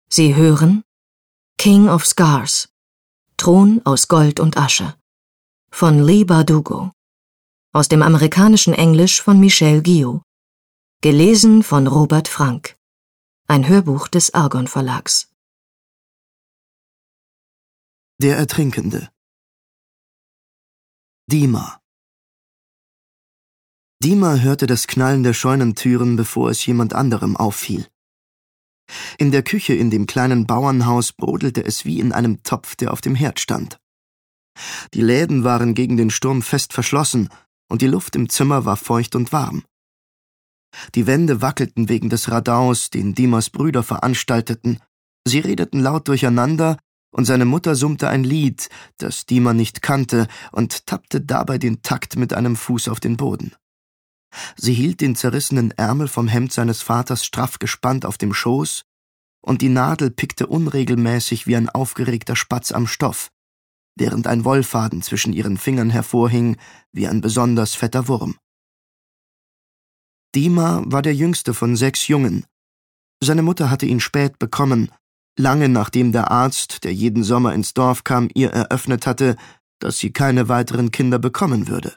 Sie hören King of Scars, Thron aus Gold und Asche von Leigh Bardugo, aus dem amerikanischen Englisch von Michel Guillot, gelesen von Robert Frank, ein Hörbuch des Argon Verlags. Der Ertrinkende. Dima. Dima hörte das Knallen der Scheunentüren, bevor es jemand anderem auffiel. In der Küche in dem kleinen Bauernhaus brodelte es wie in einem Topf, der auf dem Herd stand. Die Läden waren gegen den Sturm fest verschlossen und die Luft im Zimmer war feucht und warm. Die Wände wackelten wegen des Radaus, den Dimas Brüder veranstalteten. Sie redeten laut durcheinander und seine Mutter summte ein Lied, das Dima nicht kannte, und tappte dabei den Takt mit einem Fuß auf den Boden. Sie hielt den zerrissenen Ärmel vom Hemd seines Vaters straff gespannt auf dem Schoß, und die Nadel pickte unregelmäßig wie ein aufgeregter Spatz am Stoff, während ein Wollfaden zwischen ihren Fingern hervorhing wie ein besonders fetter Wurm. Dima war der jüngste von 6 Jungen. Seine Mutter hatte ihn spät bekommen, lange nachdem der Arzt, der jeden Sommer ins Dorf kam, ihr eröffnet hatte, dass sie keine weiteren Kinder bekommen würde.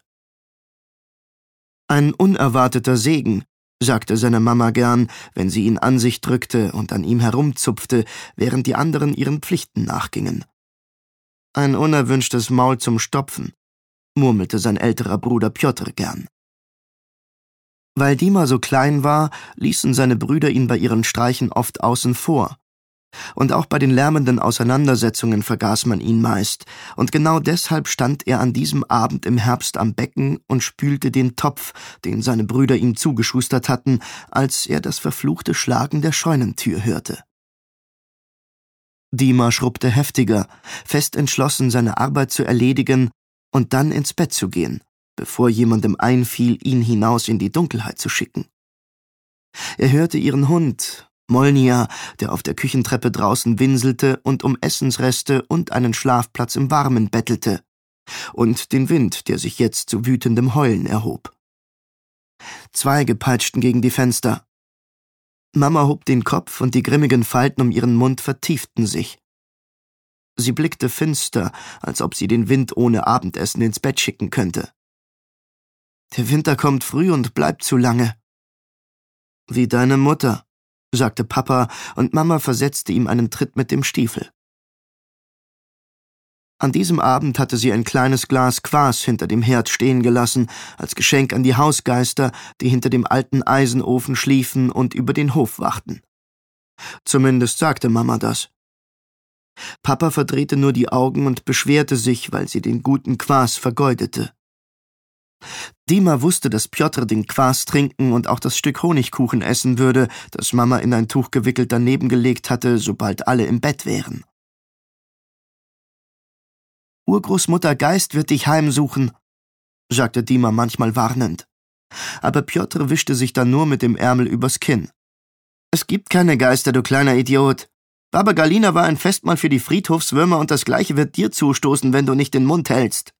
Ein unerwarteter Segen, sagte seine Mama gern, wenn sie ihn an sich drückte und an ihm herumzupfte, während die anderen ihren Pflichten nachgingen. Ein unerwünschtes Maul zum Stopfen, murmelte sein älterer Bruder Pjotr gern. Weil Dima so klein war, ließen seine Brüder ihn bei ihren Streichen oft außen vor. Und auch bei den lärmenden Auseinandersetzungen vergaß man ihn meist, und genau deshalb stand er an diesem Abend im Herbst am Becken und spülte den Topf, den seine Brüder ihm zugeschustert hatten, als er das verfluchte Schlagen der Scheunentür hörte. Dima schrubbte heftiger, fest entschlossen, seine Arbeit zu erledigen und dann ins Bett zu gehen, bevor jemandem einfiel, ihn hinaus in die Dunkelheit zu schicken. Er hörte ihren Hund, Molnija, der auf der Küchentreppe draußen winselte und um Essensreste und einen Schlafplatz im Warmen bettelte, und den Wind, der sich jetzt zu wütendem Heulen erhob. Zweige peitschten gegen die Fenster. Mama hob den Kopf und die grimmigen Falten um ihren Mund vertieften sich. Sie blickte finster, als ob sie den Wind ohne Abendessen ins Bett schicken könnte. Der Winter kommt früh und bleibt zu lange. Wie deine Mutter, sagte Papa, und Mama versetzte ihm einen Tritt mit dem Stiefel. An diesem Abend hatte sie ein kleines Glas Kwas hinter dem Herd stehen gelassen, als Geschenk an die Hausgeister, die hinter dem alten Eisenofen schliefen und über den Hof wachten. Zumindest sagte Mama das. Papa verdrehte nur die Augen und beschwerte sich, weil sie den guten Kwas vergeudete. Dima wusste, dass Pjotr den Kwas trinken und auch das Stück Honigkuchen essen würde, das Mama in ein Tuch gewickelt daneben gelegt hatte, sobald alle im Bett wären. Urgroßmutter Geist wird dich heimsuchen, sagte Dima manchmal warnend. Aber Pjotr wischte sich dann nur mit dem Ärmel übers Kinn. Es gibt keine Geister, du kleiner Idiot. Baba Galina war ein Festmahl für die Friedhofswürmer und das Gleiche wird dir zustoßen, wenn du nicht den Mund hältst.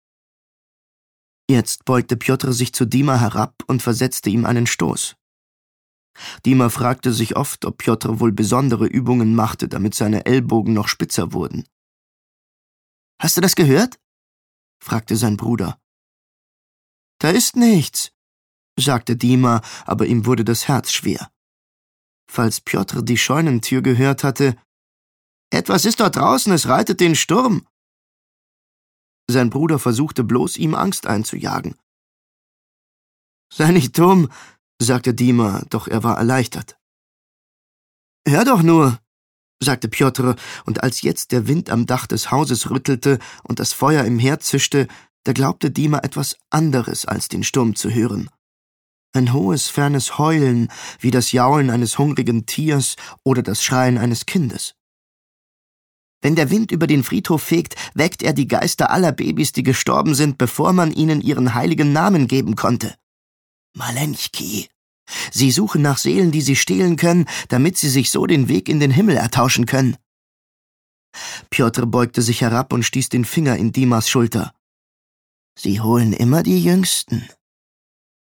Jetzt beugte Pjotr sich zu Dima herab und versetzte ihm einen Stoß. Dima fragte sich oft, ob Pjotr wohl besondere Übungen machte, damit seine Ellbogen noch spitzer wurden. »Hast du das gehört?« fragte sein Bruder. »Da ist nichts«, sagte Dima, aber ihm wurde das Herz schwer. Falls Pjotr die Scheunentür gehört hatte, »Etwas ist dort draußen, es reitet den Sturm.« Sein Bruder versuchte bloß, ihm Angst einzujagen. »Sei nicht dumm«, sagte Dima, doch er war erleichtert. »Hör doch nur«, sagte Pjotr, und als jetzt der Wind am Dach des Hauses rüttelte und das Feuer im Herd zischte, da glaubte Dima etwas anderes als den Sturm zu hören. Ein hohes, fernes Heulen, wie das Jaulen eines hungrigen Tiers oder das Schreien eines Kindes. Wenn der Wind über den Friedhof fegt, weckt er die Geister aller Babys, die gestorben sind, bevor man ihnen ihren heiligen Namen geben konnte. Malenchki. Sie suchen nach Seelen, die sie stehlen können, damit sie sich so den Weg in den Himmel ertauschen können. Pjotr beugte sich herab und stieß den Finger in Dimas Schulter. Sie holen immer die Jüngsten.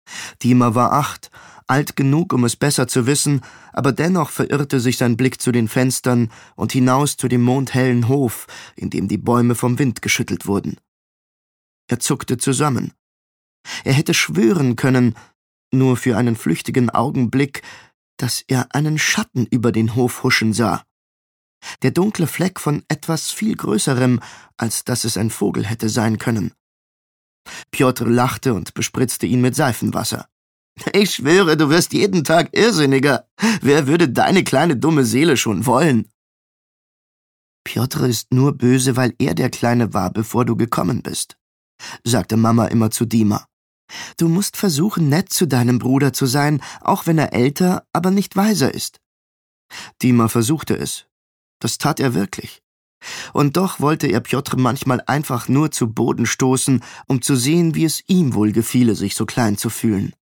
Dima war 8, alt genug, um es besser zu wissen, aber dennoch verirrte sich sein Blick zu den Fenstern und hinaus zu dem mondhellen Hof, in dem die Bäume vom Wind geschüttelt wurden. Er zuckte zusammen. Er hätte schwören können, nur für einen flüchtigen Augenblick, dass er einen Schatten über den Hof huschen sah. Der dunkle Fleck von etwas viel Größerem, als dass es ein Vogel hätte sein können. Pjotr lachte und bespritzte ihn mit Seifenwasser. »Ich schwöre, du wirst jeden Tag irrsinniger. Wer würde deine kleine dumme Seele schon wollen?« »Pjotr ist nur böse, weil er der Kleine war, bevor du gekommen bist«, sagte Mama immer zu Dima. »Du musst versuchen, nett zu deinem Bruder zu sein, auch wenn er älter, aber nicht weiser ist.« Dima versuchte es. Das tat er wirklich. Und doch wollte er Pjotr manchmal einfach nur zu Boden stoßen, um zu sehen, wie es ihm wohl gefiele, sich so klein zu fühlen.